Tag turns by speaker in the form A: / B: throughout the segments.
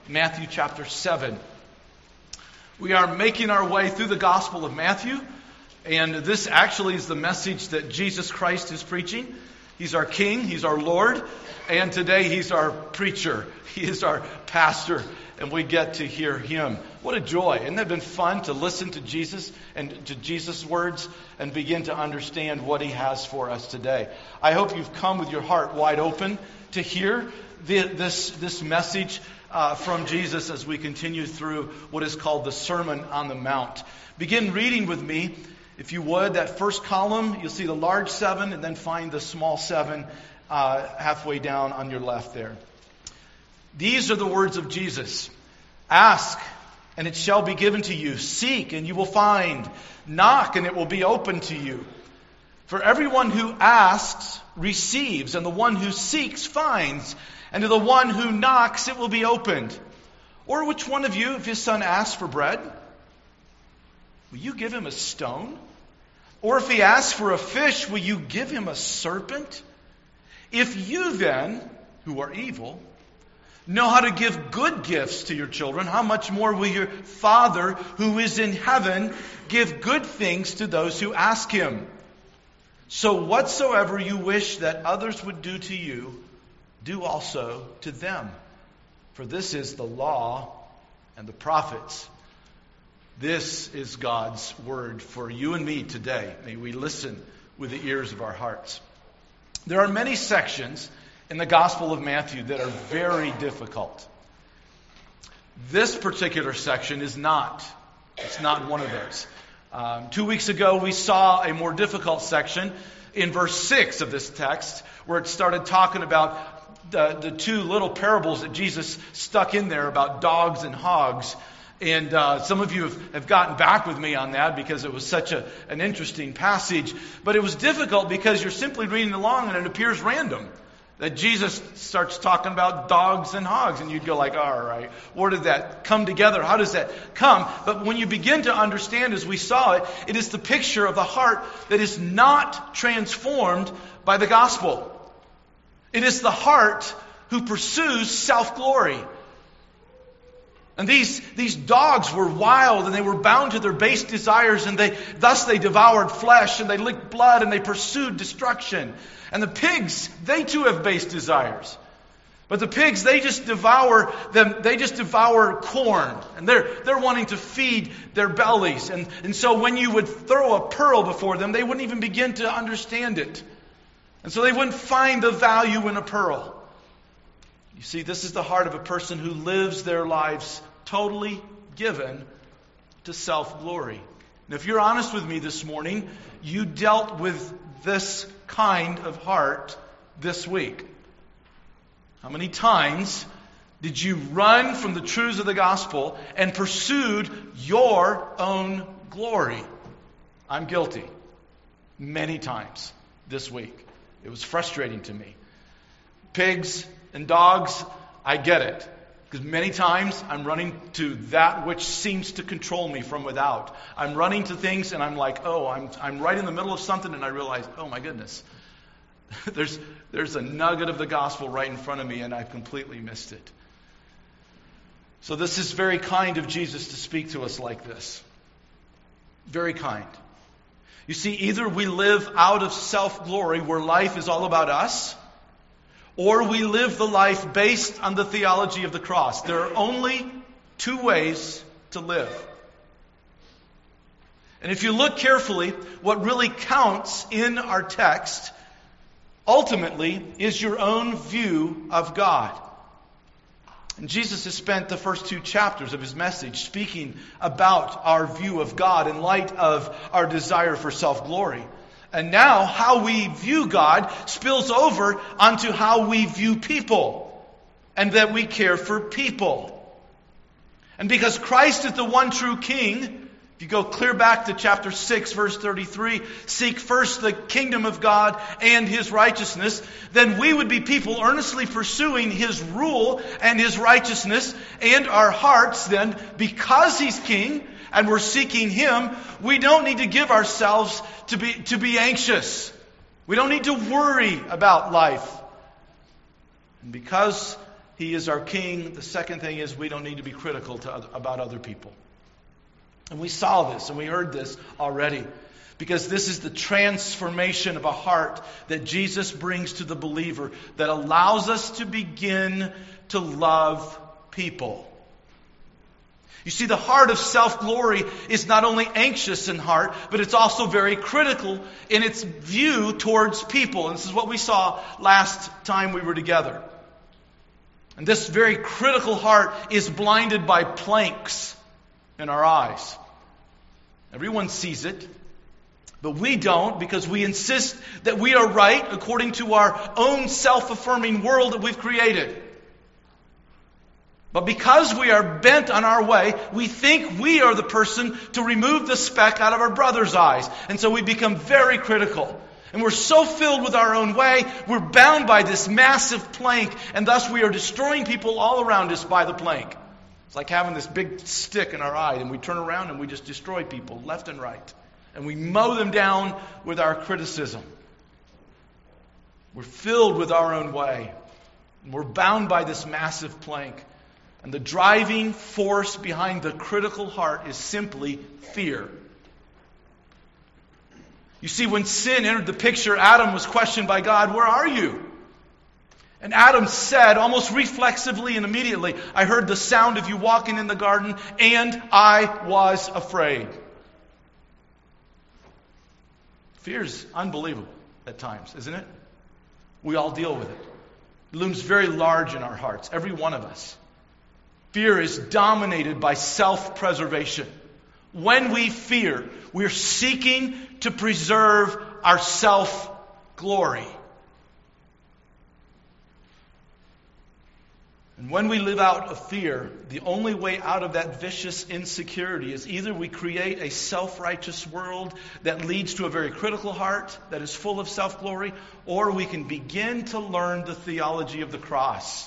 A: Matthew chapter 7. We are making our way through the Gospel of Matthew, and this actually is the message that Jesus Christ is preaching. He's our King, He's our Lord, and today He's our preacher. He is our pastor, and we get to hear Him. What a joy. Isn't it been fun to listen to Jesus and to Jesus' words and begin to understand what He has for us today? I hope you've come with your heart wide open to hear this message from Jesus as we continue through what is called the Sermon on the Mount. Begin reading with me, if you would, that first column. You'll see the large 7 and then find the small 7 halfway down on your left there. These are the words of Jesus. Ask, and it shall be given to you. Seek, and you will find. Knock, and it will be opened to you. For everyone who asks receives, and the one who seeks finds, and to the one who knocks it will be opened. Or which one of you, if his son asks for bread, will you give him a stone? Or if he asks for a fish, will you give him a serpent? If you then, who are evil, know how to give good gifts to your children, how much more will your Father who is in heaven give good things to those who ask Him? So whatsoever you wish that others would do to you, do also to them. For this is the law and the prophets. This is God's word for you and me today. May we listen with the ears of our hearts. There are many sections in the Gospel of Matthew that are very difficult. This particular section is not. It's not one of those. 2 weeks ago, we saw a more difficult section in verse 6 of this text, where it started talking about the two little parables that Jesus stuck in there about dogs and hogs. And some of you have gotten back with me on that because it was such an interesting passage. But it was difficult because you're simply reading along and it appears random. That Jesus starts talking about dogs and hogs, and you'd go like, all right, where did that come together? How does that come? But when you begin to understand, as we saw it, it is the picture of the heart that is not transformed by the gospel. It is the heart who pursues self-glory. And these dogs were wild, and they were bound to their base desires, and thus they devoured flesh, and they licked blood, and they pursued destruction. And the pigs, they too have base desires. But the pigs, they just devour corn. And they're wanting to feed their bellies. And so when you would throw a pearl before them, they wouldn't even begin to understand it. And so they wouldn't find the value in a pearl. You see, this is the heart of a person who lives their lives totally given to self-glory. And if you're honest with me this morning, you dealt with this kind of heart this week. How many times did you run from the truths of the gospel and pursued your own glory? I'm guilty. Many times this week. It was frustrating to me. Pigs and dogs, I get it. Because many times I'm running to that which seems to control me from without. I'm running to things and I'm like, I'm right in the middle of something and I realize, oh my goodness. There's a nugget of the gospel right in front of me and I've completely missed it. So this is very kind of Jesus to speak to us like this. Very kind. You see, either we live out of self-glory where life is all about us, or we live the life based on the theology of the cross. There are only two ways to live. And if you look carefully, what really counts in our text ultimately is your own view of God. And Jesus has spent the first 2 chapters of His message speaking about our view of God in light of our desire for self-glory. And now, how we view God spills over onto how we view people, and that we care for people. And because Christ is the one true King, if you go clear back to chapter 6, verse 33, seek first the kingdom of God and His righteousness, then we would be people earnestly pursuing His rule and His righteousness, and our hearts then, because He's King, and we're seeking Him, we don't need to give ourselves to be anxious. We don't need to worry about life. And because He is our King. The second thing is we don't need to be critical about other people. And we saw this and we heard this already. Because this is the transformation of a heart that Jesus brings to the believer that allows us to begin to love people. You see, the heart of self-glory is not only anxious in heart, but it's also very critical in its view towards people. And this is what we saw last time we were together. And this very critical heart is blinded by planks in our eyes. Everyone sees it. But we don't, because we insist that we are right according to our own self-affirming world that we've created. But because we are bent on our way, we think we are the person to remove the speck out of our brother's eyes. And so we become very critical. And we're so filled with our own way, we're bound by this massive plank, and thus we are destroying people all around us by the plank. It's like having this big stick in our eye, and we turn around and we just destroy people left and right. And we mow them down with our criticism. We're filled with our own way. And we're bound by this massive plank. And the driving force behind the critical heart is simply fear. You see, when sin entered the picture, Adam was questioned by God, "Where are you?" And Adam said, almost reflexively and immediately, "I heard the sound of you walking in the garden, and I was afraid." Fear is unbelievable at times, isn't it? We all deal with it. It looms very large in our hearts, every one of us. Fear is dominated by self-preservation. When we fear, we're seeking to preserve our self-glory. And when we live out of fear, the only way out of that vicious insecurity is either we create a self-righteous world that leads to a very critical heart that is full of self-glory, or we can begin to learn the theology of the cross.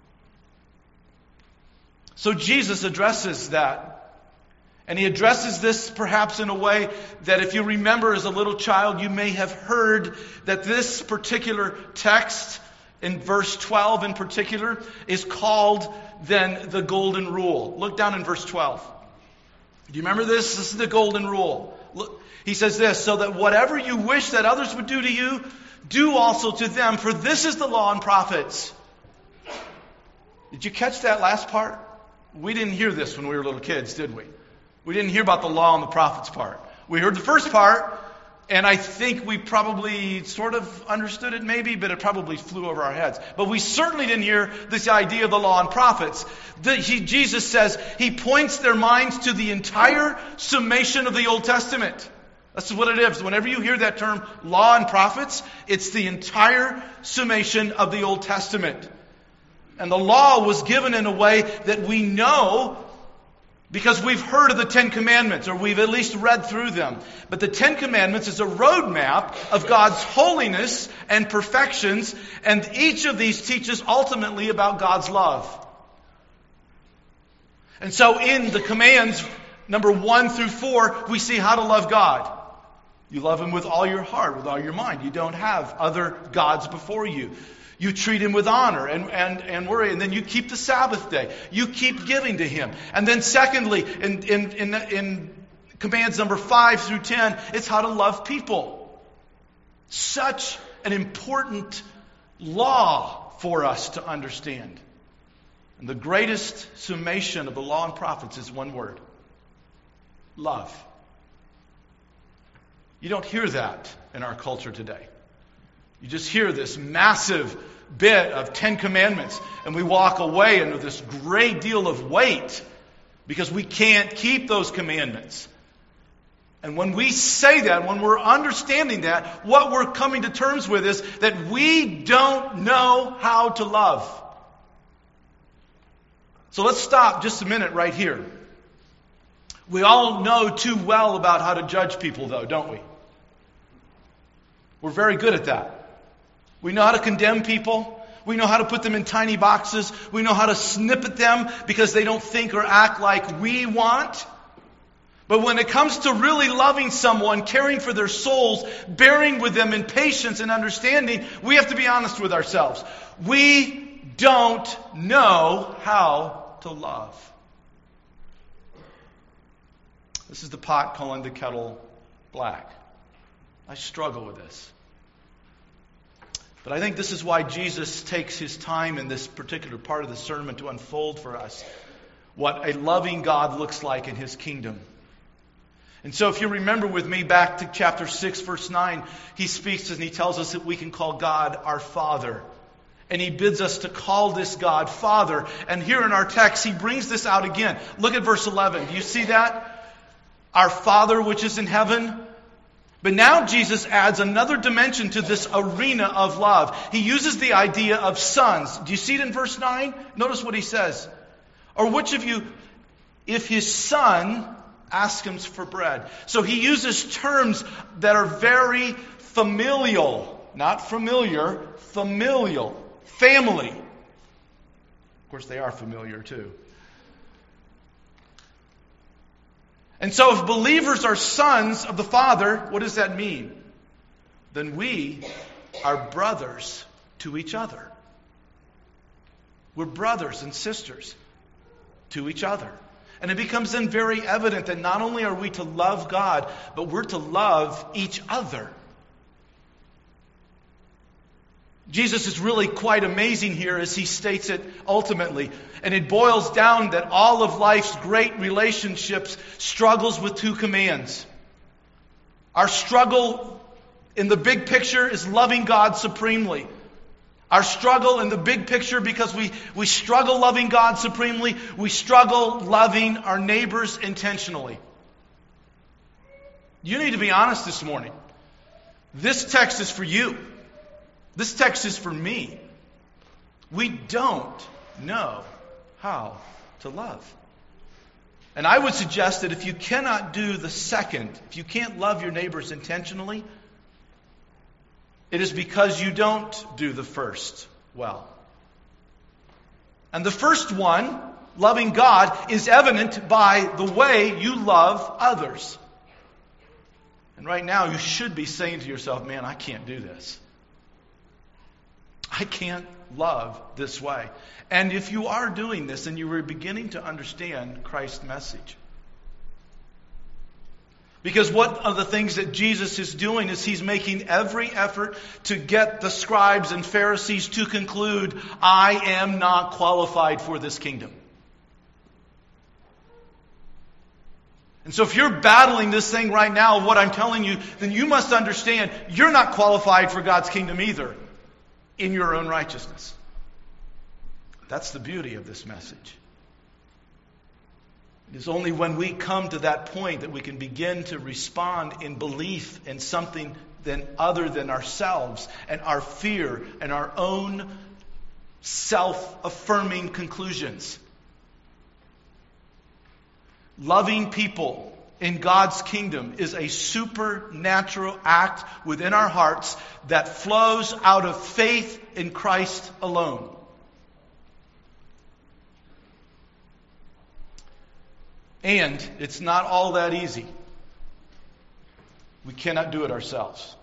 A: So Jesus addresses that. And he addresses this perhaps in a way that if you remember as a little child, you may have heard that this particular text in verse 12 in particular, is called then the golden rule. Look down in verse 12. Do you remember this? This is the golden rule. Look, he says this, "So that whatever you wish that others would do to you, do also to them, for this is the law and prophets." Did you catch that last part? We didn't hear this when we were little kids, did we? We didn't hear about the law and the prophets part. We heard the first part, and I think we probably sort of understood it maybe, but it probably flew over our heads. But we certainly didn't hear this idea of the law and prophets. Jesus says he points their minds to the entire summation of the Old Testament. That's what it is. Whenever you hear that term, law and prophets, it's the entire summation of the Old Testament. And the law was given in a way that we know because we've heard of the Ten Commandments, or we've at least read through them. But the Ten Commandments is a roadmap of God's holiness and perfections, and each of these teaches ultimately about God's love. And so in the commands, number 1 through 4, we see how to love God. You love Him with all your heart, with all your mind. You don't have other gods before you. You treat Him with honor and worry, and then you keep the Sabbath day. You keep giving to Him. And then secondly, in commands number 5 through 10, it's how to love people. Such an important law for us to understand. And the greatest summation of the law and prophets is one word: love. You don't hear that in our culture today. You just hear this massive bit of 10 commandments, and we walk away under this great deal of weight because we can't keep those commandments. And when we say that, when we're understanding that, what we're coming to terms with is that we don't know how to love. So let's stop just a minute right here. We all know too well about how to judge people, though, don't we? We're very good at that. We know how to condemn people. We know how to put them in tiny boxes. We know how to snip at them because they don't think or act like we want. But when it comes to really loving someone, caring for their souls, bearing with them in patience and understanding, we have to be honest with ourselves. We don't know how to love. This is the pot calling the kettle black. I struggle with this. But I think this is why Jesus takes his time in this particular part of the sermon to unfold for us what a loving God looks like in his kingdom. And so if you remember with me back to chapter 6, verse 9, he speaks and he tells us that we can call God our Father. And he bids us to call this God Father. And here in our text, he brings this out again. Look at verse 11. Do you see that? Our Father which is in heaven. But now Jesus adds another dimension to this arena of love. He uses the idea of sons. Do you see it in verse 9? Notice what he says. Or which of you, if his son asks him for bread? So he uses terms that are very familial. Not familiar, familial. Family. Of course, they are familiar too. And so if believers are sons of the Father, what does that mean? Then we are brothers to each other. We're brothers and sisters to each other. And it becomes then very evident that not only are we to love God, but we're to love each other. Jesus is really quite amazing here as he states it ultimately. And it boils down that all of life's great relationships struggles with two commands. Our struggle in the big picture is loving God supremely. Our struggle in the big picture, because we struggle loving God supremely, we struggle loving our neighbors intentionally. You need to be honest this morning. This text is for you. This text is for me. We don't know how to love. And I would suggest that if you cannot do the second, if you can't love your neighbors intentionally, it is because you don't do the first well. And the first one, loving God, is evident by the way you love others. And right now you should be saying to yourself, man, I can't do this. I can't love this way. And if you are doing this and you are beginning to understand Christ's message. Because one of the things that Jesus is doing is he's making every effort to get the scribes and Pharisees to conclude, I am not qualified for this kingdom. And so if you're battling this thing right now, what I'm telling you, then you must understand you're not qualified for God's kingdom either. In your own righteousness. That's the beauty of this message. It is only when we come to that point that we can begin to respond in belief in something other than ourselves and our fear and our own self-affirming conclusions. Loving people in God's kingdom is a supernatural act within our hearts that flows out of faith in Christ alone. And it's not all that easy. We cannot do it ourselves.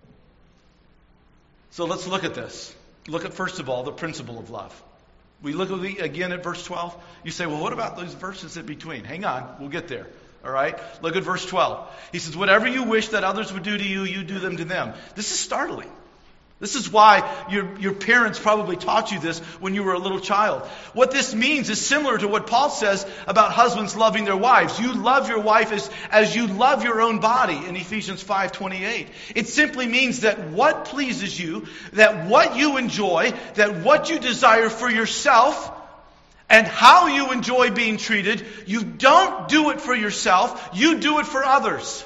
A: So let's look at this. Look at, first of all, the principle of love. We look again at verse 12. You say, well, what about those verses in between? Hang on, we'll get there. All right? Look at verse 12. He says, whatever you wish that others would do to you, you do them to them. This is startling. This is why your parents probably taught you this when you were a little child. What this means is similar to what Paul says about husbands loving their wives. You love your wife as you love your own body in Ephesians 5:28. It simply means that what pleases you, that what you enjoy, that what you desire for yourself, and how you enjoy being treated, you don't do it for yourself, you do it for others.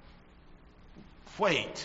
A: Wait.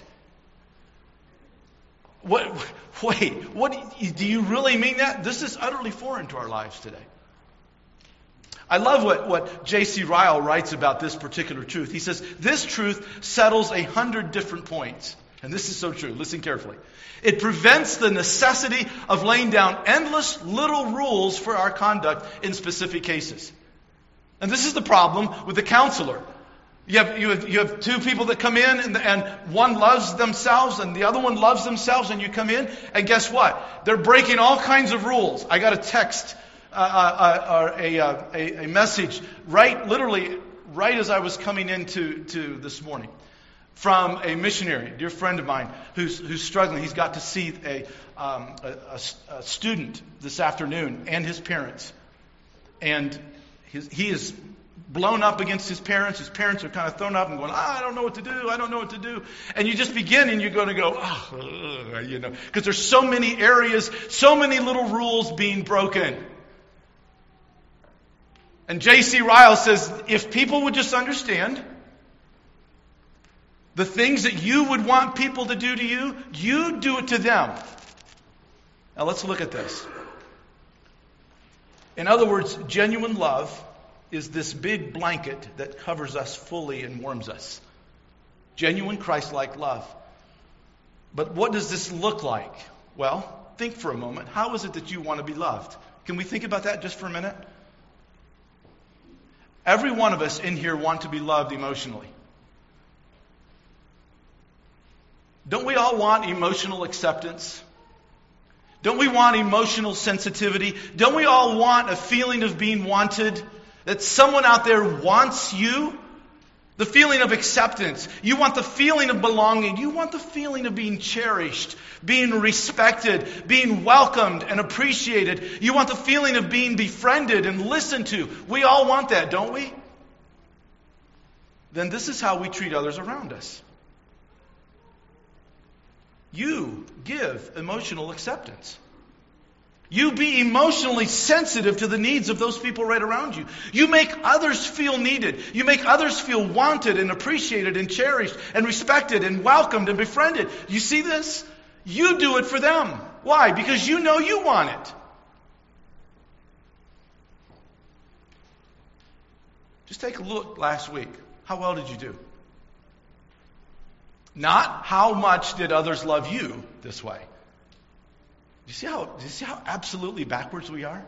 A: What do you really mean that? This is utterly foreign to our lives today. I love what J.C. Ryle writes about this particular truth. He says, this truth settles 100 different points. And this is so true. Listen carefully. It prevents the necessity of laying down endless little rules for our conduct in specific cases. And this is the problem with the counselor. You have two people that come in, and one loves themselves and the other one loves themselves, and you come in, and guess what? They're breaking all kinds of rules. I got a text, a message, literally right as I was coming into this morning, from a missionary, a dear friend of mine, who's struggling. He's got to see a student this afternoon and his parents, and he is blown up against his parents. His parents are kind of thrown up and going, I don't know what to do. I don't know what to do. And you just begin and you're going to go, because there's so many areas, so many little rules being broken. And J.C. Ryle says, if people would just understand the things that you would want people to do to you, you do it to them. Now let's look at this. In other words, genuine love is this big blanket that covers us fully and warms us. Genuine Christ-like love. But what does this look like? Well, think for a moment. How is it that you want to be loved? Can we think about that just for a minute? Every one of us in here want to be loved emotionally. Don't we all want emotional acceptance? Don't we want emotional sensitivity? Don't we all want a feeling of being wanted? That someone out there wants you? The feeling of acceptance. You want the feeling of belonging. You want the feeling of being cherished, being respected, being welcomed and appreciated. You want the feeling of being befriended and listened to. We all want that, don't we? Then this is how we treat others around us. You give emotional acceptance. You be emotionally sensitive to the needs of those people right around you. You make others feel needed. You make others feel wanted and appreciated and cherished and respected and welcomed and befriended. You see this? You do it for them. Why? Because you know you want it. Just take a look last week. How well did you do? Not how much did others love you this way. Do you see how absolutely backwards we are?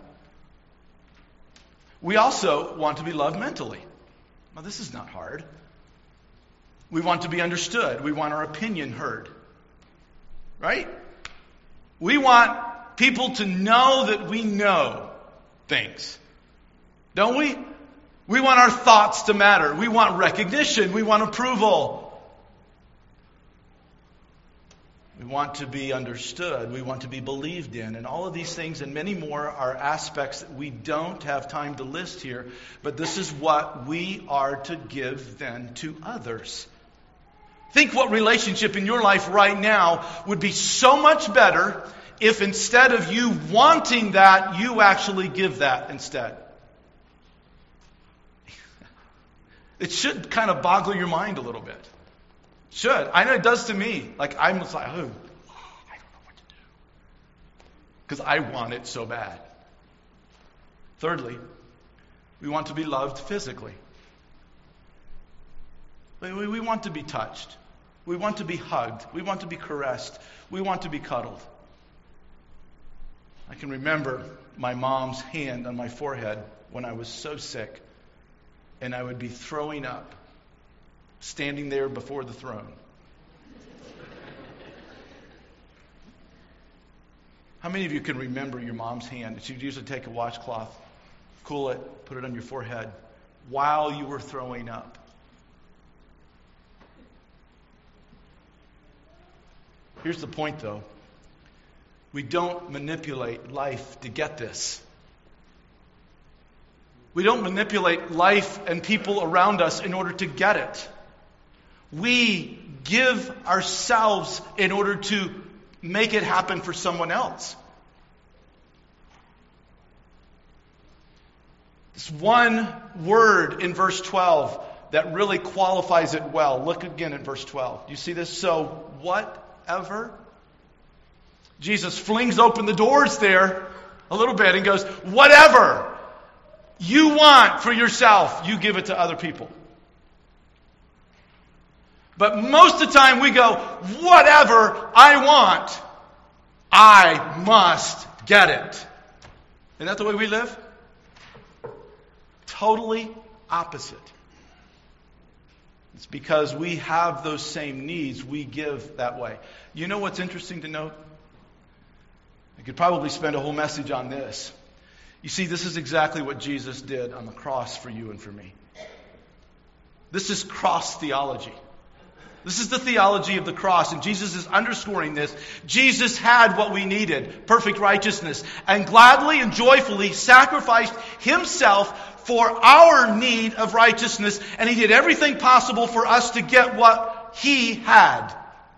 A: We also want to be loved mentally. Well, this is not hard. We want to be understood. We want our opinion heard. Right? We want people to know that we know things. Don't we? We want our thoughts to matter. We want recognition. We want approval. We want to be understood. We want to be believed in. And all of these things and many more are aspects that we don't have time to list here. But this is what we are to give then to others. Think what relationship in your life right now would be so much better if instead of you wanting that, you actually give that instead. It should kind of boggle your mind a little bit. Should. I know it does to me. Like, I'm just like, I don't know what to do. Because I want it so bad. Thirdly, we want to be loved physically. We want to be touched. We want to be hugged. We want to be caressed. We want to be cuddled. I can remember my mom's hand on my forehead when I was so sick, and I would be throwing up, standing there before the throne. How many of you can remember your mom's hand? She'd usually take a washcloth, cool it, put it on your forehead while you were throwing up. Here's the point, though. We don't manipulate life to get this. We don't manipulate life and people around us in order to get it. We give ourselves in order to make it happen for someone else. This one word in verse 12 that really qualifies it well. Look again at verse 12. Do you see this? So, whatever. Jesus flings open the doors there a little bit and goes, whatever you want for yourself, you give it to other people. But most of the time we go, whatever I want, I must get it. Isn't that the way we live? Totally opposite. It's because we have those same needs, we give that way. You know what's interesting to note? I could probably spend a whole message on this. You see, this is exactly what Jesus did on the cross for you and for me. This is cross theology. This is the theology of the cross, and Jesus is underscoring this. Jesus had what we needed, perfect righteousness, and gladly and joyfully sacrificed himself for our need of righteousness, and he did everything possible for us to get what he had.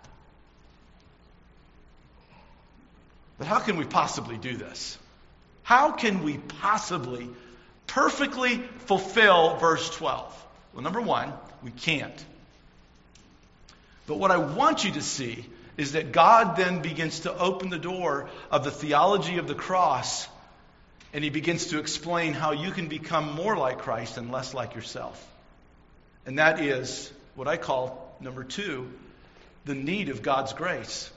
A: But how can we possibly do this? How can we possibly perfectly fulfill verse 12? Well, number one, we can't. But what I want you to see is that God then begins to open the door of the theology of the cross, and he begins to explain how you can become more like Christ and less like yourself. And that is what I call, number two, the need of God's grace.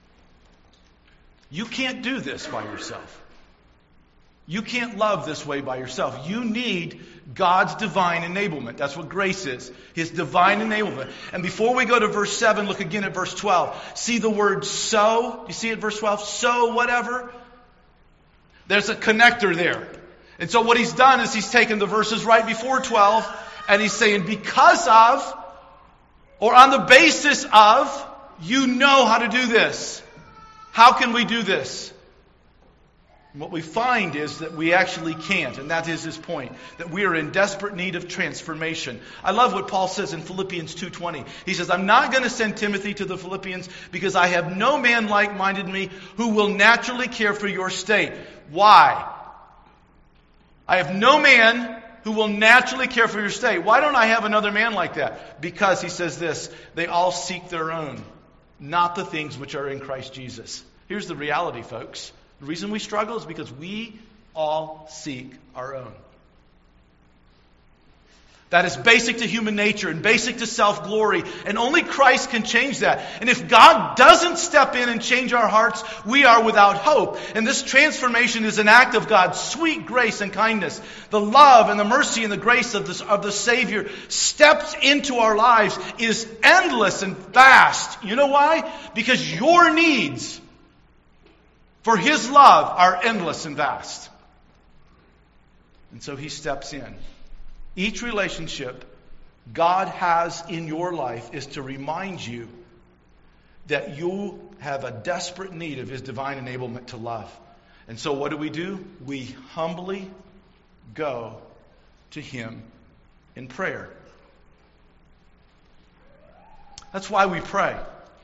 A: You can't do this by yourself. You can't love this way by yourself. You need God's divine enablement. That's what grace is. His divine enablement. And before we go to verse 7, look again at verse 12. See the word so? You see it, verse 12? So whatever? There's a connector there. And so what he's done is he's taken the verses right before 12 and he's saying because of, or on the basis of, you know how to do this. How can we do this? And what we find is that we actually can't, and that is his point, that we are in desperate need of transformation. I love what Paul says in Philippians 2:20. He says, I'm not going to send Timothy to the Philippians because I have no man like-minded me who will naturally care for your state. Why? I have no man who will naturally care for your state. Why don't I have another man like that? Because, he says this, they all seek their own, not the things which are in Christ Jesus. Here's the reality, folks. The reason we struggle is because we all seek our own. That is basic to human nature and basic to self-glory. And only Christ can change that. And if God doesn't step in and change our hearts, we are without hope. And this transformation is an act of God's sweet grace and kindness. The love and the mercy and the grace of the Savior steps into our lives is endless and vast. You know why? Because your needs for his love are endless and vast. And so he steps in. Each relationship God has in your life is to remind you that you have a desperate need of his divine enablement to love. And so what do? We humbly go to him in prayer. That's why we pray.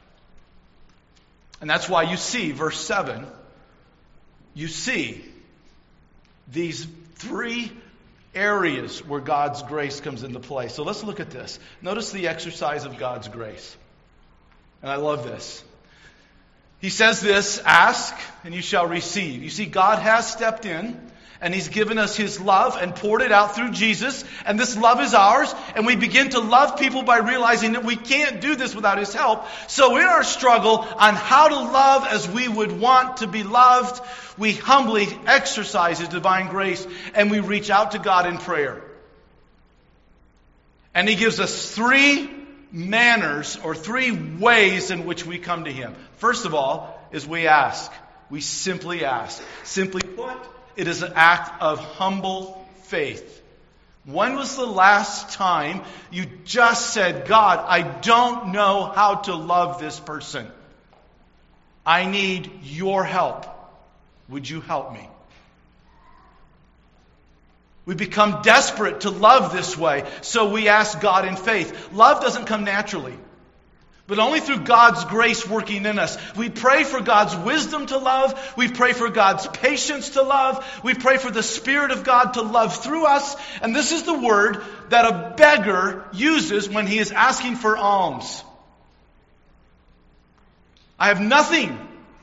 A: And that's why you see, verse 7, you see these three areas where God's grace comes into play. So let's look at this. Notice the exercise of God's grace. And I love this. He says this, ask and you shall receive. You see, God has stepped in and he's given us his love and poured it out through Jesus. And this love is ours. And we begin to love people by realizing that we can't do this without his help. So in our struggle on how to love as we would want to be loved, we humbly exercise his divine grace and we reach out to God in prayer. And he gives us three manners or three ways in which we come to him. First of all is we ask. We simply ask. Simply put, it is an act of humble faith. When was the last time you just said, God, I don't know how to love this person. I need your help. Would you help me? We become desperate to love this way, so we ask God in faith. Love doesn't come naturally, but only through God's grace working in us. We pray for God's wisdom to love. We pray for God's patience to love. We pray for the Spirit of God to love through us. And this is the word that a beggar uses when he is asking for alms. I have nothing.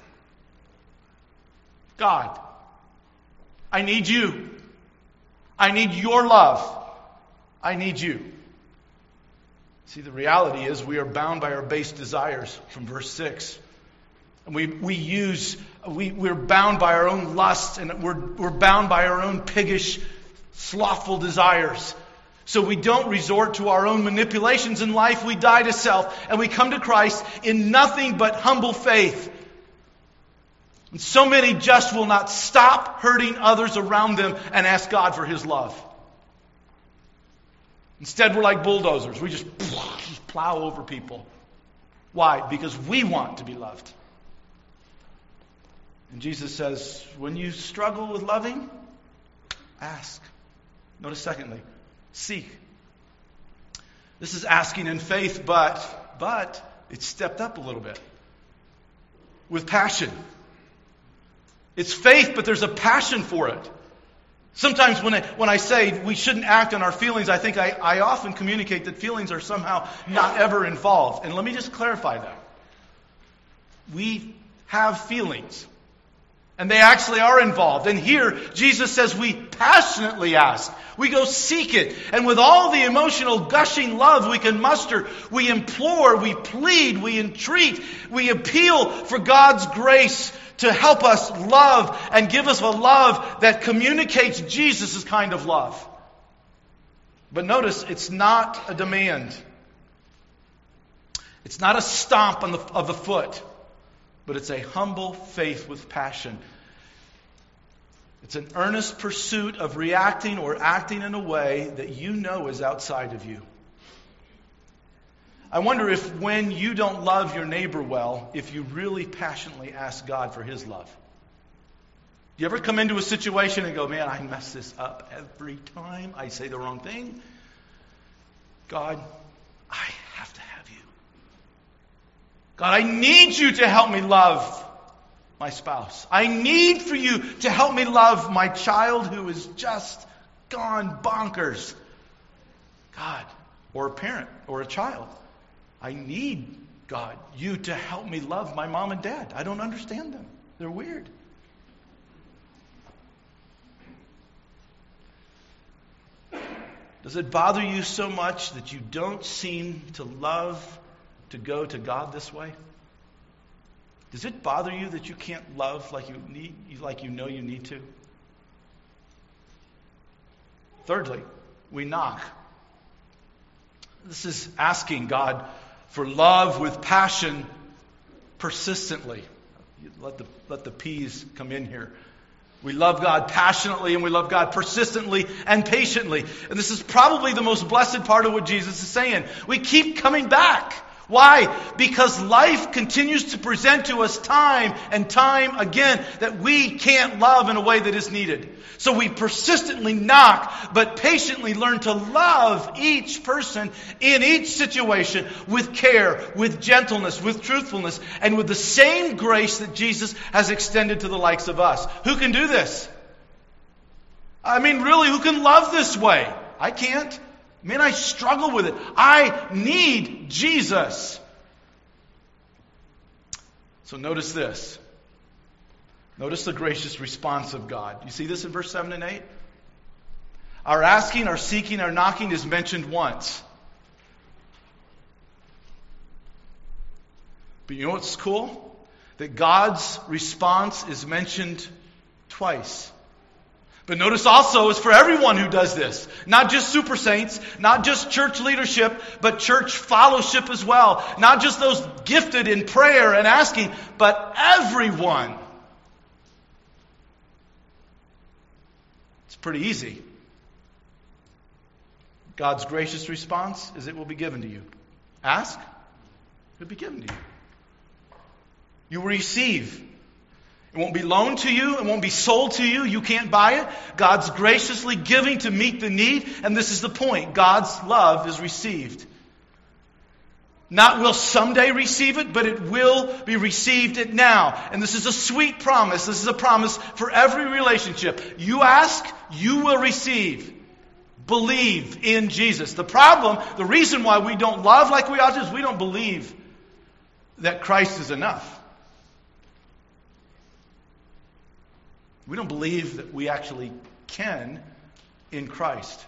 A: God, I need you. I need your love. I need you. See, the reality is we are bound by our base desires from verse 6. And we're bound by our own lusts, and we're bound by our own piggish, slothful desires. So we don't resort to our own manipulations in life. We die to self and we come to Christ in nothing but humble faith. And so many just will not stop hurting others around them and ask God for His love. Instead, we're like bulldozers. We just plow over people. Why? Because we want to be loved. And Jesus says, when you struggle with loving, ask. Notice secondly, seek. This is asking in faith, but it's stepped up a little bit. With passion. It's faith, but there's a passion for it. Sometimes when I say we shouldn't act on our feelings, I think I often communicate that feelings are somehow not ever involved. And let me just clarify that. We have feelings. And they actually are involved. And here, Jesus says we passionately ask. We go seek it. And with all the emotional gushing love we can muster, we implore, we plead, we entreat, we appeal for God's grace to help us love and give us a love that communicates Jesus' kind of love. But notice, it's not a demand. It's not a stomp of the foot. But it's a humble faith with passion. It's an earnest pursuit of reacting or acting in a way that you know is outside of you. I wonder if when you don't love your neighbor well, if you really passionately ask God for His love. Do you ever come into a situation and go, man, I mess this up every time. I say the wrong thing. God, I have to have you. God, I need you to help me love my spouse. I need for you to help me love my child who is just gone bonkers. God, or a parent, or a child. I need, God, you to help me love my mom and dad. I don't understand them. They're weird. Does it bother you so much that you don't seem to love to go to God this way? Does it bother you that you can't love like you know you need to? Thirdly, we knock. This is asking God for love with passion persistently. Let the P's come in here. We love God passionately and we love God persistently and patiently. And this is probably the most blessed part of what Jesus is saying. We keep coming back. Why? Because life continues to present to us time and time again that we can't love in a way that is needed. So we persistently knock, but patiently learn to love each person in each situation with care, with gentleness, with truthfulness, and with the same grace that Jesus has extended to the likes of us. Who can do this? I mean, really, who can love this way? I can't. Man, I struggle with it. I need Jesus. So notice this. Notice the gracious response of God. You see this in verse 7 and 8? Our asking, our seeking, our knocking is mentioned once. But you know what's cool? That God's response is mentioned twice. But notice also it's for everyone who does this. Not just super saints, not just church leadership, but church fellowship as well. Not just those gifted in prayer and asking, but everyone. It's pretty easy. God's gracious response is it will be given to you. Ask, it will be given to you. You will receive. It won't be loaned to you. It won't be sold to you. You can't buy it. God's graciously giving to meet the need. And this is the point. God's love is received. Not will someday receive it, but it will be received it now. And this is a sweet promise. This is a promise for every relationship. You ask, you will receive. Believe in Jesus. The problem, the reason why we don't love like we ought to is we don't believe that Christ is enough. We don't believe that we actually can in Christ.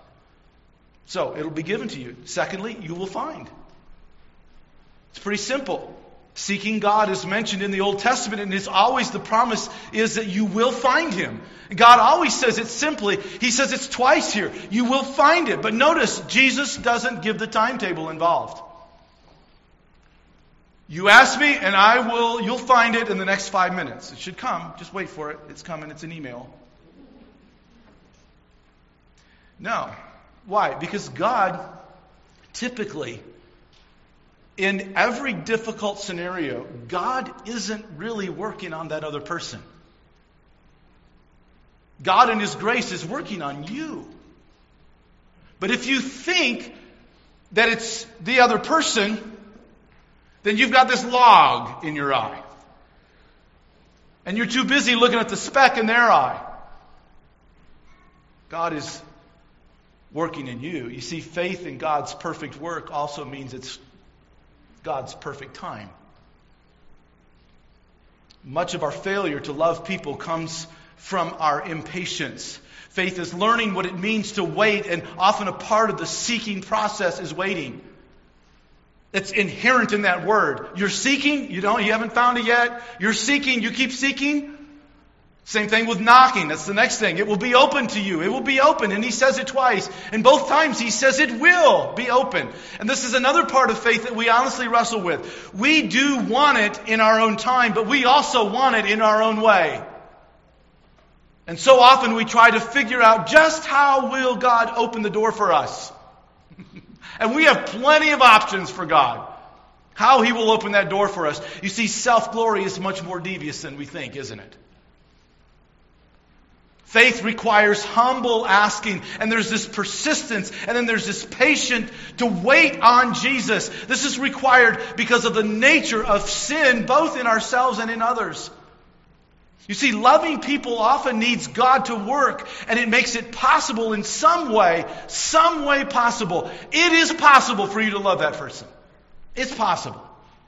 A: So, it'll be given to you. Secondly, you will find. It's pretty simple. Seeking God is mentioned in the Old Testament, and it's always the promise is that you will find Him. God always says it simply. He says it's twice here. You will find it. But notice, Jesus doesn't give the timetable involved. You ask me, and you'll find it in the next 5 minutes. It should come. Just wait for it. It's coming. It's an email. No. Why? Because God typically, in every difficult scenario, God isn't really working on that other person. God in His grace is working on you. But if you think that it's the other person, then you've got this log in your eye. And you're too busy looking at the speck in their eye. God is working in you. You see, faith in God's perfect work also means it's God's perfect time. Much of our failure to love people comes from our impatience. Faith is learning what it means to wait, and often a part of the seeking process is waiting. It's inherent in that word. You're seeking, you haven't found it yet. You're seeking, you keep seeking. Same thing with knocking. That's the next thing. It will be open to you. It will be open. And He says it twice. And both times He says it will be open. And this is another part of faith that we honestly wrestle with. We do want it in our own time, but we also want it in our own way. And so often we try to figure out just how will God open the door for us. And we have plenty of options for God. How He will open that door for us. You see, self-glory is much more devious than we think, isn't it? Faith requires humble asking, and there's this persistence, and then there's this patience to wait on Jesus. This is required because of the nature of sin, both in ourselves and in others. You see, loving people often needs God to work, and it makes it possible in some way possible. It is possible for you to love that person. It's possible.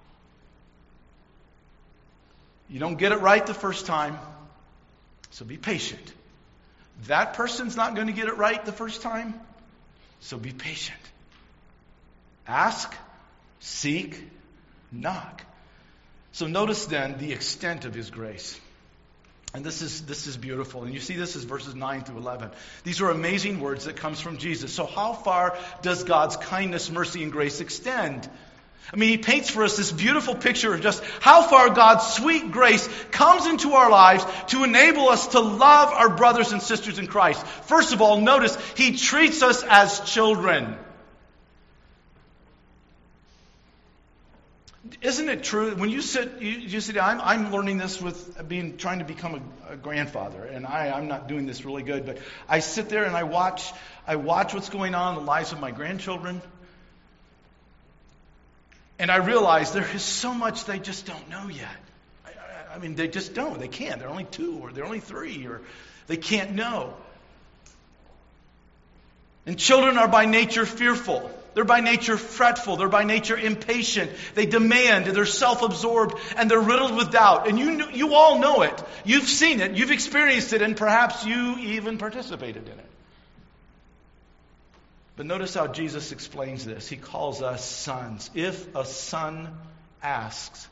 A: You don't get it right the first time, so be patient. That person's not going to get it right the first time, so be patient. Ask, seek, knock. So notice then the extent of His grace. And this is beautiful. And you see this is verses 9 through 11. These are amazing words that comes from Jesus. So how far does God's kindness, mercy, and grace extend? I mean, He paints for us this beautiful picture of just how far God's sweet grace comes into our lives to enable us to love our brothers and sisters in Christ. First of all, notice He treats us as children. Isn't it true? When you sit down, I'm learning this with trying to become a grandfather, and I'm not doing this really good, but I sit there and I watch what's going on in the lives of my grandchildren. And I realize there is so much they just don't know yet. I mean, they just don't. They can't. They're only 2 or they're only 3 or they can't know. And children are by nature fearful. They're by nature fretful. They're by nature impatient. They demand. They're self-absorbed. And they're riddled with doubt. And you all know it. You've seen it. You've experienced it. And perhaps you even participated in it. But notice how Jesus explains this. He calls us sons. If a son asks.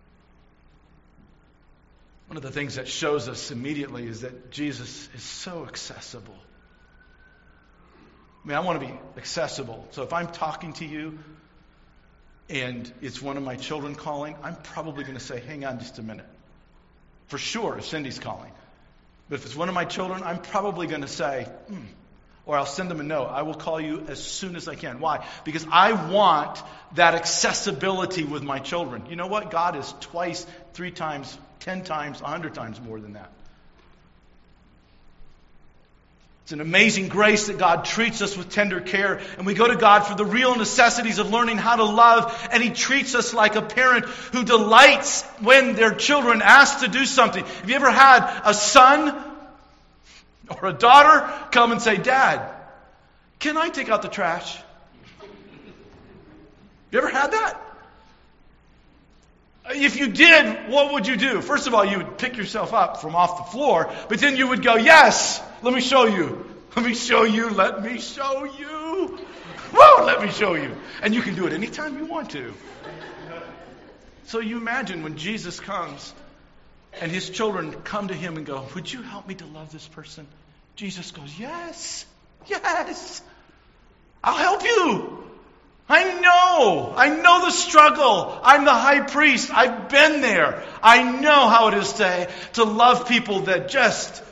A: One of the things that shows us immediately is that Jesus is so accessible. I mean, I want to be accessible. So if I'm talking to you and it's one of my children calling, I'm probably going to say, hang on just a minute. For sure, if Cindy's calling. But if it's one of my children, I'm probably going to say, or I'll send them a note. I will call you as soon as I can. Why? Because I want that accessibility with my children. You know what? God is twice, 3 times, 10 times, 100 times more than that. It's an amazing grace that God treats us with tender care. And we go to God for the real necessities of learning how to love. And He treats us like a parent who delights when their children ask to do something. Have you ever had a son or a daughter come and say, Dad, can I take out the trash? You ever had that? If you did, what would you do? First of all, you would pick yourself up from off the floor, but then you would go, yes, let me show you. Let me show you. Let me show you. Whoa, let me show you. And you can do it anytime you want to. So you imagine when Jesus comes and his children come to him and go, would you help me to love this person? Jesus goes, yes, I'll help you. I know the struggle. I'm the high priest. I've been there. I know how it is to love people that just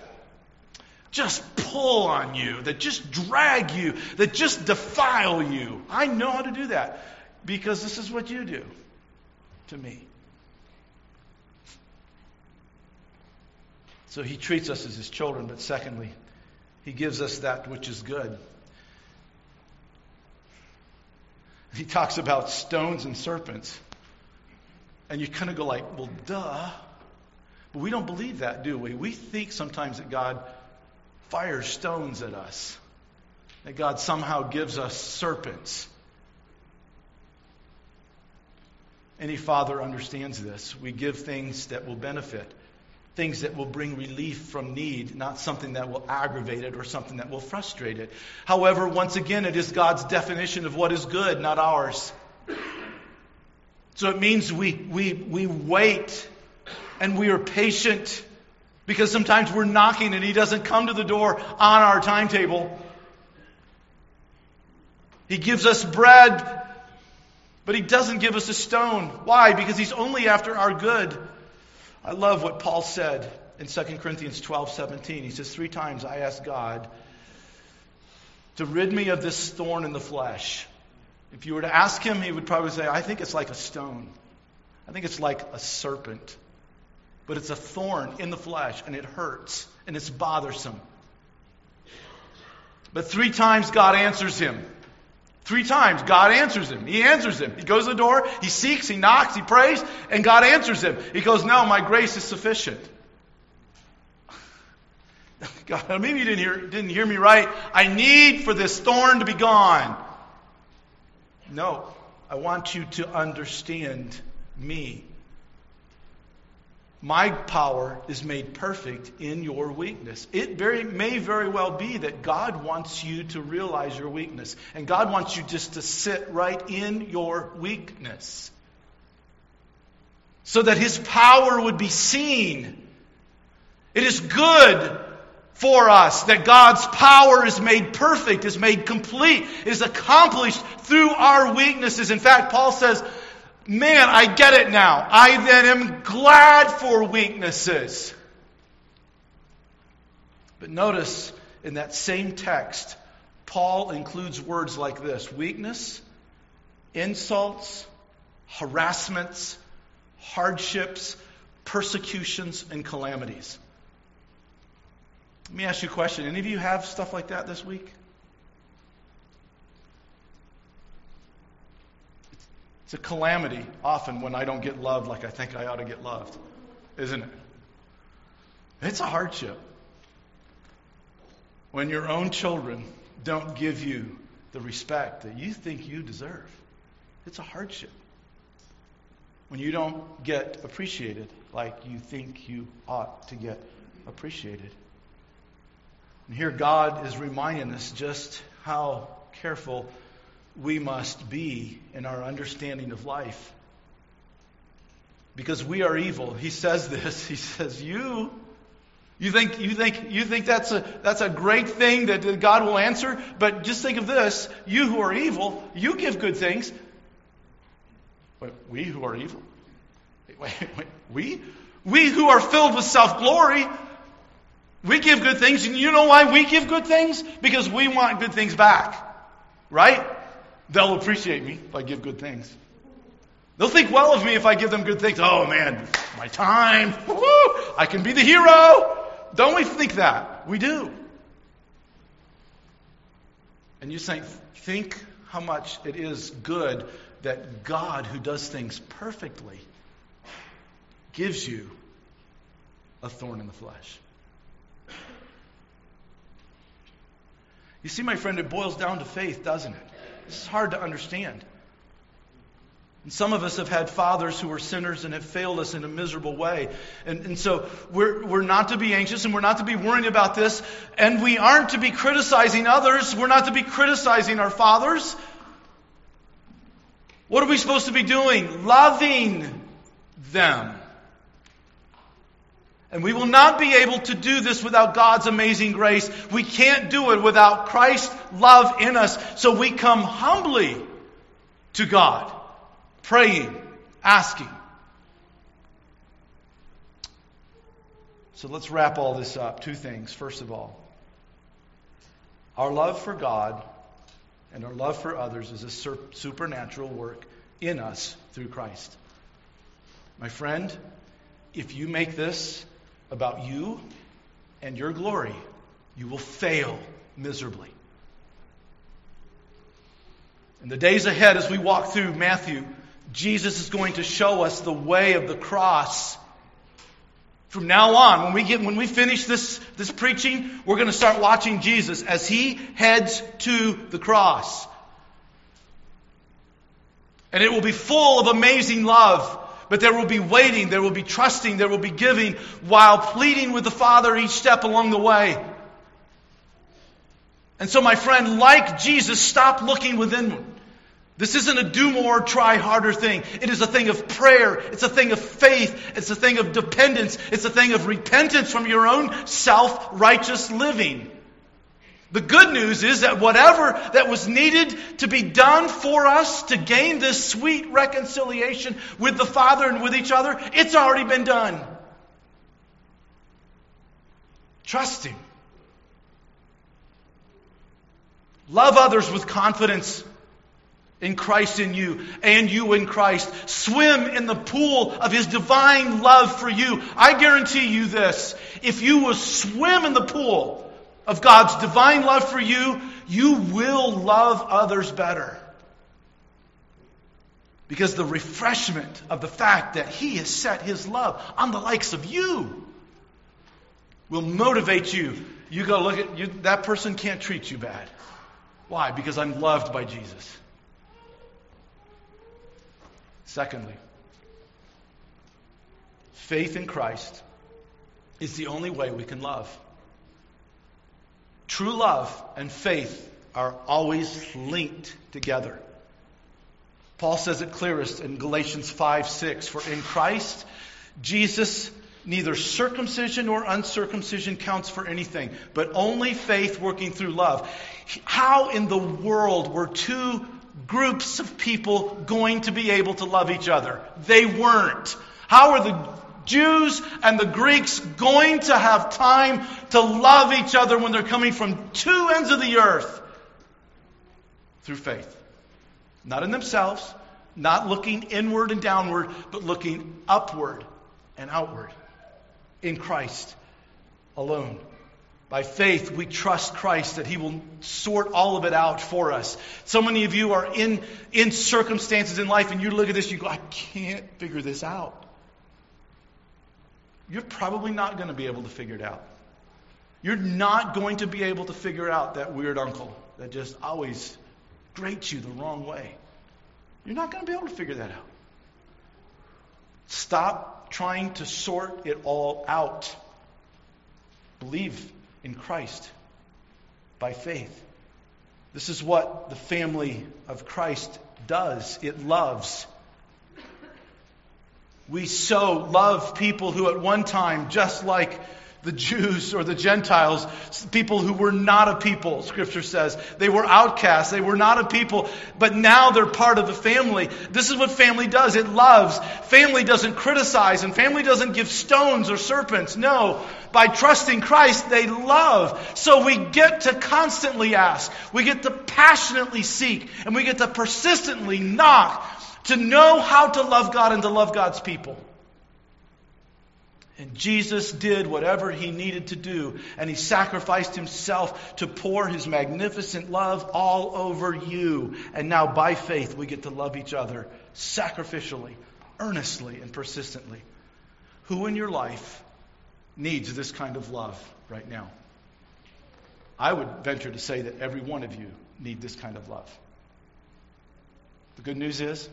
A: pull on you, that just drag you, that just defile you. I know how to do that because this is what you do to me. So he treats us as his children, but secondly, he gives us that which is good. He talks about stones and serpents. And you kind of go like, well, duh. But we don't believe that, do we? We think sometimes that God fires stones at us. That God somehow gives us serpents. Any father understands this. We give things that will benefit. Things that will bring relief from need, not something that will aggravate it or something that will frustrate it. However, once again, it is God's definition of what is good, not ours. So it means we wait and we are patient because sometimes we're knocking and he doesn't come to the door on our timetable. He gives us bread, but he doesn't give us a stone. Why? Because he's only after our good. I love what Paul said in 2 Corinthians 12:17. He says, 3 times I asked God to rid me of this thorn in the flesh. If you were to ask him, he would probably say, I think it's like a stone. I think it's like a serpent. But it's a thorn in the flesh, and it hurts, and it's bothersome. But 3 times God answers him. 3 times God answers him. He answers him. He goes to the door, he seeks, he knocks, he prays, and God answers him. He goes, no, my grace is sufficient. God, maybe you didn't hear me right. I need for this thorn to be gone. No, I want you to understand me. My power is made perfect in your weakness. It may very well be that God wants you to realize your weakness. And God wants you just to sit right in your weakness. So that his power would be seen. It is good for us that God's power is made perfect, is made complete, is accomplished through our weaknesses. In fact, Paul says, man, I get it now. I then am glad for weaknesses. But notice in that same text, Paul includes words like this: weakness, insults, harassments, hardships, persecutions, and calamities. Let me ask you a question. Any of you have stuff like that this week? It's a calamity often when I don't get loved like I think I ought to get loved, isn't it? It's a hardship. When your own children don't give you the respect that you think you deserve. It's a hardship. When you don't get appreciated like you think you ought to get appreciated. And here God is reminding us just how careful we must be in our understanding of life. Because we are evil. He says this. He says, you think that's a great thing that God will answer? But just think of this. You who are evil, you give good things. Wait, we who are evil? We who are filled with self-glory, we give good things. And you know why we give good things? Because we want good things back. Right? They'll appreciate me if I give good things. They'll think well of me if I give them good things. Oh man, my time. Woo-hoo, I can be the hero. Don't we think that? We do. And you think how much it is good that God, who does things perfectly, gives you a thorn in the flesh. You see, my friend, it boils down to faith, doesn't it? This is hard to understand. And some of us have had fathers who were sinners and have failed us in a miserable way. And so we're not to be anxious and we're not to be worrying about this. And we aren't to be criticizing others. We're not to be criticizing our fathers. What are we supposed to be doing? Loving them. And we will not be able to do this without God's amazing grace. We can't do it without Christ's love in us. So we come humbly to God, praying, asking. So let's wrap all this up. Two things. First of all, our love for God and our love for others is a supernatural work in us through Christ. My friend, if you make this about you and your glory, you will fail miserably. In the days ahead, as we walk through Matthew, Jesus is going to show us the way of the cross. From now on, when we finish this preaching, we're going to start watching Jesus as He heads to the cross. And it will be full of amazing love. But there will be waiting, there will be trusting, there will be giving, while pleading with the Father each step along the way. And so, my friend, like Jesus, stop looking within. This isn't a do more, try harder thing. It is a thing of prayer. It's a thing of faith. It's a thing of dependence. It's a thing of repentance from your own self-righteous living. The good news is that whatever that was needed to be done for us to gain this sweet reconciliation with the Father and with each other, it's already been done. Trust Him. Love others with confidence in Christ in you and you in Christ. Swim in the pool of His divine love for you. I guarantee you this. If you will swim in the pool of God's divine love for you, you will love others better. Because the refreshment of the fact that He has set His love on the likes of you will motivate you. You go look at you, that person can't treat you bad. Why? Because I'm loved by Jesus. Secondly, faith in Christ is the only way we can love. True love and faith are always linked together. Paul says it clearest in Galatians 5:6. For in Christ Jesus, neither circumcision nor uncircumcision counts for anything, but only faith working through love. How in the world were two groups of people going to be able to love each other? They weren't. How are the Jews and the Greeks going to have time to love each other when they're coming from two ends of the earth? Through faith. Not in themselves, not looking inward and downward, but looking upward and outward. In Christ alone. By faith, we trust Christ that He will sort all of it out for us. So many of you are in circumstances in life and you look at this and you go, I can't figure this out. You're probably not going to be able to figure it out. You're not going to be able to figure out that weird uncle that just always grates you the wrong way. You're not going to be able to figure that out. Stop trying to sort it all out. Believe in Christ by faith. This is what the family of Christ does. It loves. We so love people who at one time, just like the Jews or the Gentiles, people who were not a people, Scripture says. They were outcasts. They were not a people, but now they're part of the family. This is what family does. It loves. Family doesn't criticize, and family doesn't give stones or serpents. No. By trusting Christ, they love. So we get to constantly ask. We get to passionately seek. And we get to persistently knock to know how to love God and to love God's people. And Jesus did whatever He needed to do. And He sacrificed Himself to pour His magnificent love all over you. And now by faith we get to love each other sacrificially, earnestly, and persistently. Who in your life needs this kind of love right now? I would venture to say that every one of you need this kind of love. The good news is,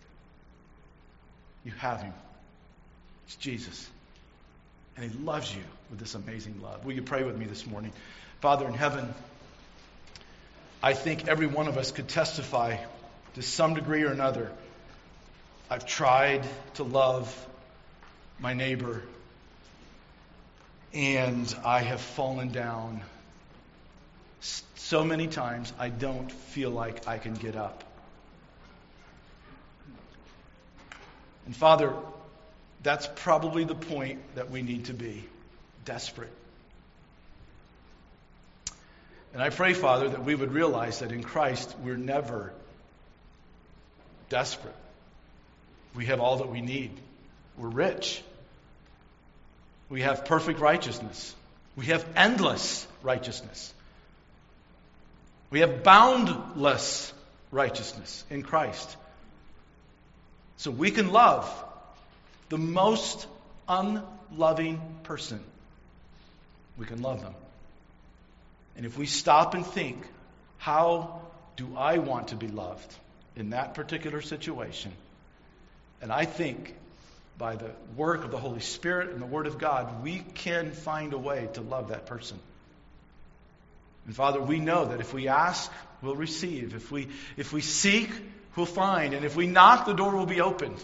A: you have Him. It's Jesus. And He loves you with this amazing love. Will you pray with me this morning? Father in heaven, I think every one of us could testify to some degree or another. I've tried to love my neighbor, and I have fallen down so many times I don't feel like I can get up. And Father, that's probably the point that we need to be, desperate. And I pray, Father, that we would realize that in Christ we're never desperate. We have all that we need. We're rich. We have perfect righteousness. We have endless righteousness. We have boundless righteousness in Christ. So we can love the most unloving person. We can love them. And if we stop and think, how do I want to be loved in that particular situation? And I think by the work of the Holy Spirit and the Word of God, we can find a way to love that person. And Father, we know that if we ask, we'll receive. If we seek, we'll find. And if we knock, the door will be opened.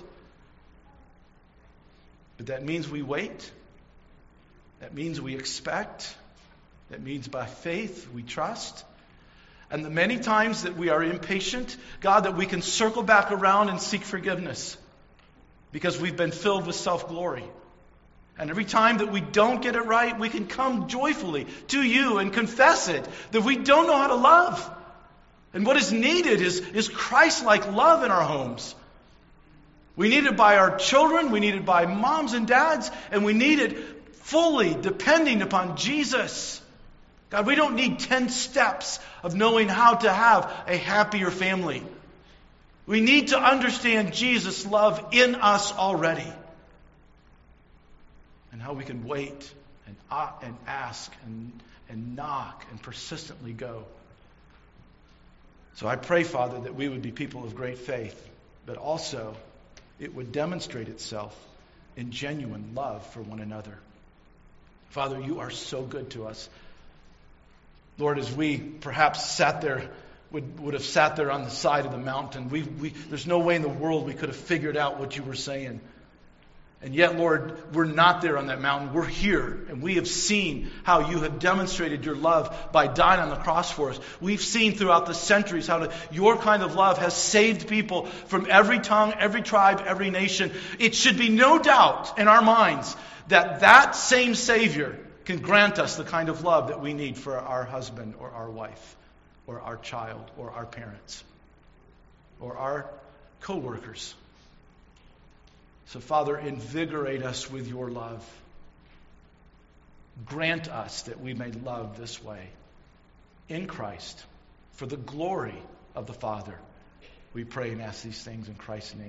A: But that means we wait. That means we expect. That means by faith we trust. And the many times that we are impatient, God, that we can circle back around and seek forgiveness because we've been filled with self-glory. And every time that we don't get it right, we can come joyfully to you and confess it, that we don't know how to love. And what is needed is Christ-like love in our homes. We need it by our children, we need it by moms and dads, and we need it fully depending upon Jesus. God, we don't need 10 steps of knowing how to have a happier family. We need to understand Jesus' love in us already. And how we can wait and ask and knock and persistently go. So I pray, Father, that we would be people of great faith, but also it would demonstrate itself in genuine love for one another. Father, you are so good to us. Lord, as we perhaps sat there, would have sat there on the side of the mountain, there's no way in the world we could have figured out what you were saying. And yet, Lord, we're not there on that mountain. We're here, and we have seen how you have demonstrated your love by dying on the cross for us. We've seen throughout the centuries how your kind of love has saved people from every tongue, every tribe, every nation. It should be no doubt in our minds that that same Savior can grant us the kind of love that we need for our husband or our wife or our child or our parents or our co-workers. So, Father, invigorate us with your love. Grant us that we may love this way in Christ for the glory of the Father. We pray and ask these things in Christ's name.